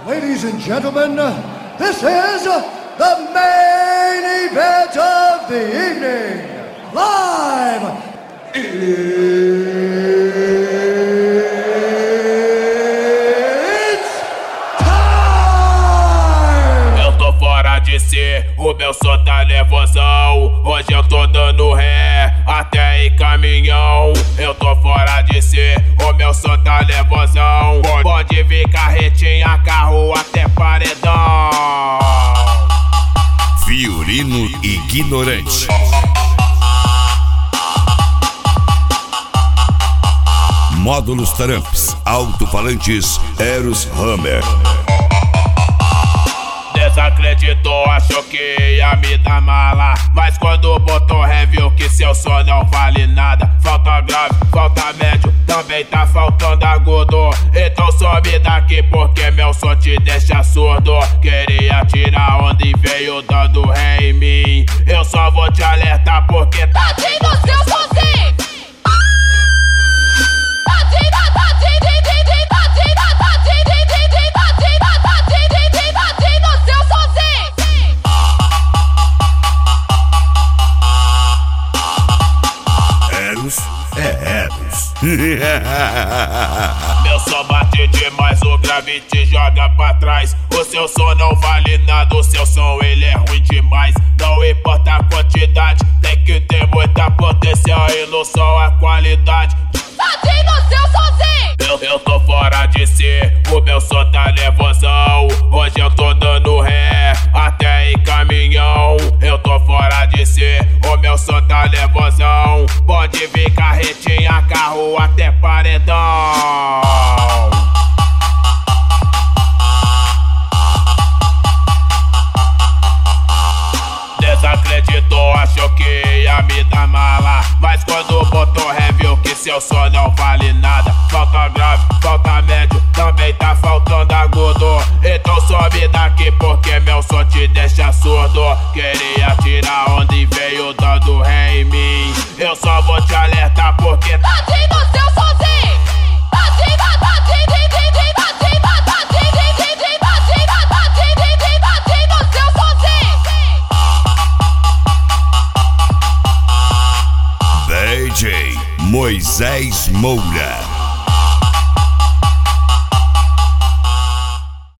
Ladies and gentlemen, this is the main event of the evening. Live! It's time! Eu tô fora de si, o meu som tá nervosão. Hoje eu tô dando ré, até em caminhão. Eu tô fora de si, o meu som tá nervosão. Pode vir carretinha, carro até paredão. Fiorino Ignorante. Módulos Tramps, alto-falantes Eros Hammer. Desacreditou, achou que ia me dar mala, mas quando botou ré viu que seu som não vale nada. Falta grave, falta médio, também tá faltando agudo. Então some daqui porque meu som te deixa surdo. Queria tirar onda e veio dando ré em mim. Eu só vou te alertar porque tadinho do seu sonzinho. Meu som bate demais, o grave te joga pra trás. O seu som não vale nada, o seu som ele é ruim demais. Não importa a quantidade, tem que ter muita potência e no som a qualidade. Tadinho no seu sonzinho. Eu tô fora de si, o meu som tá nervosão. Hoje eu tô dando ré, até em caminhão. Eu tô fora de si, o meu som tá nervosão. Pode vir carretinha, carro até paredão. Desacreditou, achou que ia me dar mala, mas quando botou ré viu que seu som não vale nada. Falta grave, falta médio, também tá faltando agudo. Então some daqui porque meu som te deixa surdo. Queria tirar onda e veio dando ré em mim. Eu só vou te alertar porque tadinho do seu sonzinho. Tadinho, tadinho, tadinho, tadinho, tadinho, tadinho, tadinho do seu sonzinho. DJ Moisés Moura.